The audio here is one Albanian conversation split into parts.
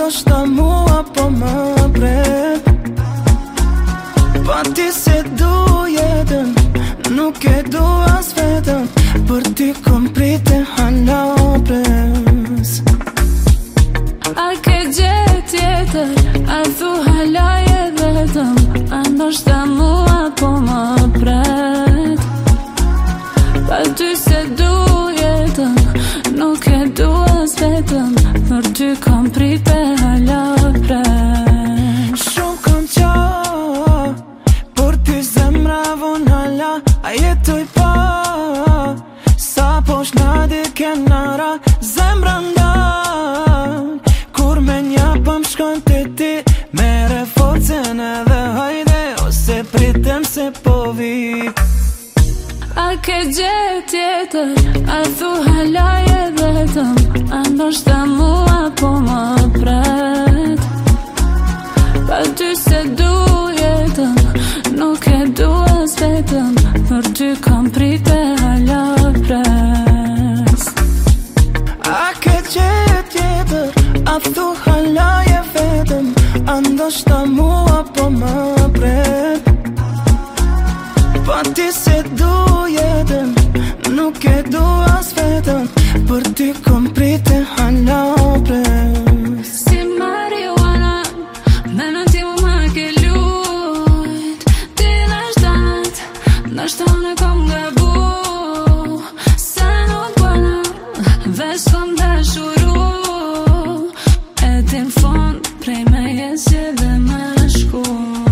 ndoshta mua po më pret. Pa ti se du jetën, nuk e du as vetën, për ti kom prite hala pres. A ke gjet tjetër, a thu hala je vetëm, a ndoshta mua po më pret. Pa ty se du jetën, nuk e du as vetëm, për ty kom prite hala pres. Shumë kom qa, për ty zemra von hala, a jetoj pa, sa posh nadi kenara, zemra ndan, kur me nja pëm shkon të ti, mere forcen edhe hajde, ose pritem se po vi. A ke gjet tjetër, a thu hala je vetëm, a ndoshta mua po më pret. Pa ty se du jetën, nuk e du as vetëm, për ty kom prite hala pres. A ke gjet tjetër, a thu hala je vetëm, a ndoshta mua po më pret. Pa ti se du jetën, nuk e du as vetëm, për ty kom prite hala pres. Si marijuana, mendon ti mu ma ke lujt, ti nashta unë kom gabu, se nuk bëna, veç kom dashuru, e ti n'fond prej me jesje dhe me shku.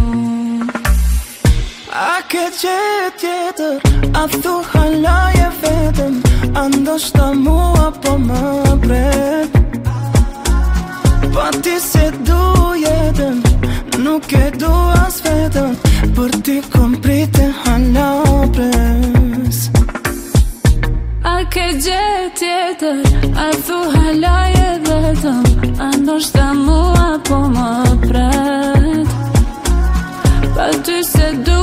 A ke gjet tjetër, a thu hala je vetëm, a ndoshta mua po më pret. Pa ti se du jetën, nuk e du as vetëm, për ty kom prite hala pres. A ke gjet tjetër, a thu hala je vetëm, a ndoshta mua po më pret. Pa ty se du